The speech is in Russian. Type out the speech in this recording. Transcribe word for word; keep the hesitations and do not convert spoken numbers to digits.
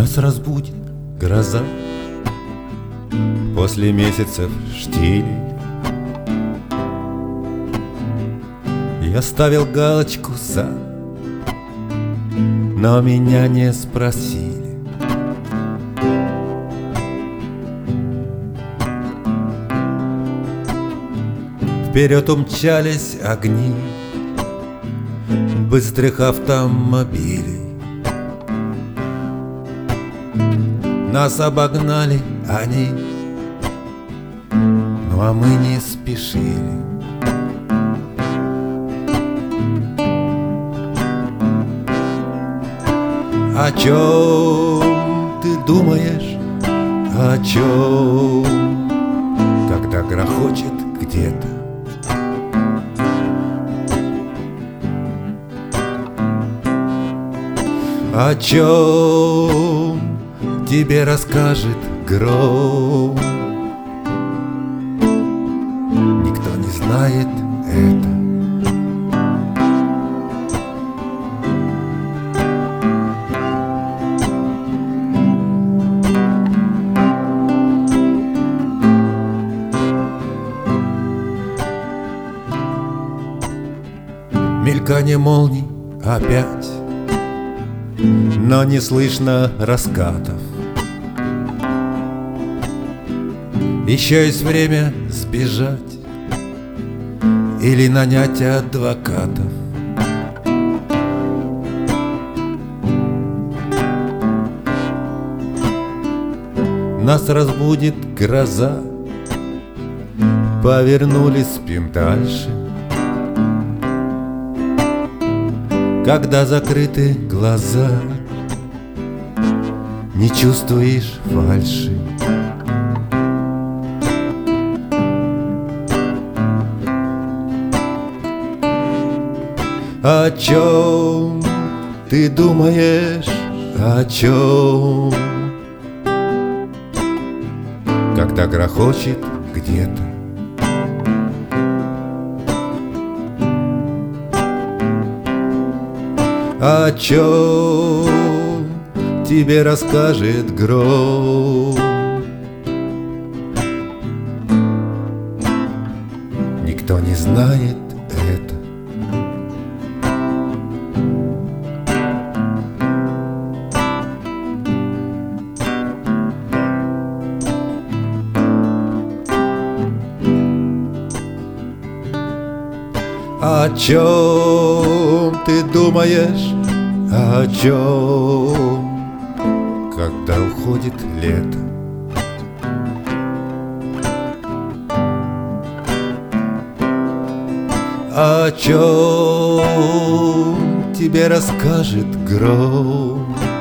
Нас разбудит гроза после месяцев штилей. Я ставил галочку «за», но меня не спросили. Вперед умчались огни быстрых автомобилей. Нас обогнали они, ну а мы не спешили. О чем ты думаешь, о чем, когда грохочет где-то? О чем тебе расскажет гром? Никто не знает это. Мелькание молний опять, но не слышно раскатов. Еще есть время сбежать или нанять адвокатов. Нас разбудит гроза, повернули, спим дальше. Когда закрыты глаза, не чувствуешь фальши. О чем ты думаешь, о чем, когда грохочет где-то? О чем тебе расскажет гром? Никто не знает это. О чем ты думаешь, о чем, когда уходит лето? О чем тебе расскажет гром?